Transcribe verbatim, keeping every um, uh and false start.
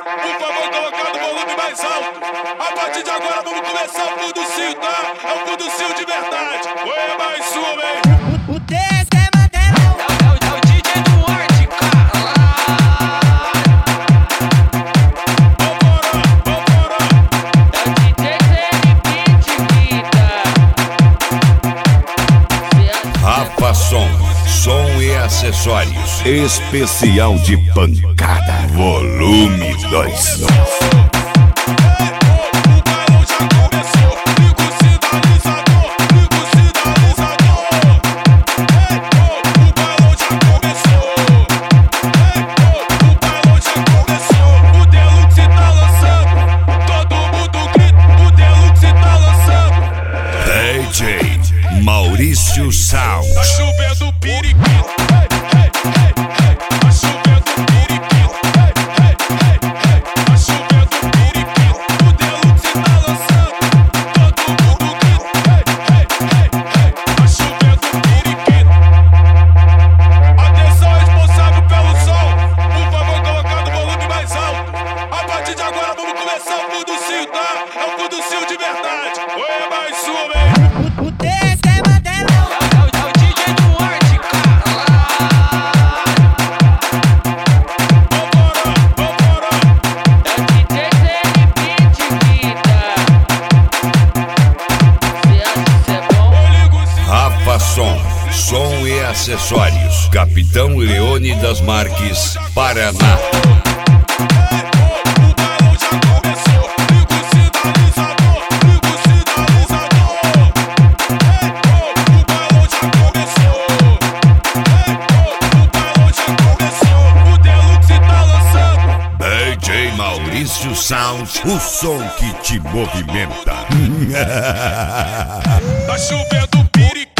por favor, colocar no volume mais alto. A partir de agora vamos começar o Fuducinho, tá? É o Fuducinho de verdade. Oi, mais uma, hein? O T S é Mandelão. É o, é o D J do Arte, cara. Vambora, vambora. É o D J Zenipit, Rafa Som, som e acessórios. Especial de pancada. Volume dois. D J Maurício Sound. Tá chovendo periquito. Tá chovendo periquito. Tá chovendo periquito. O Deluxe tá lançando. Todo mundo grita. Tá chovendo periquito. Atenção, responsável pelo som. Por favor, colocar no volume mais alto. A partir de agora vamos começar o Fuducinho, tá? É o Fuducinho de verdade. Oi, mais uma, hein? O T S é Mandelão. é o, é o D J do Arte, cara. Vambora, vambora. É o D J Zenipit, vida. Cê acha que é bom? Eu ligo sim. Rafa Som, som e acessórios. Capitão Leônidas Marques, Paraná. D J Maurício Sound, o som que te movimenta. Tá chovendo periquito.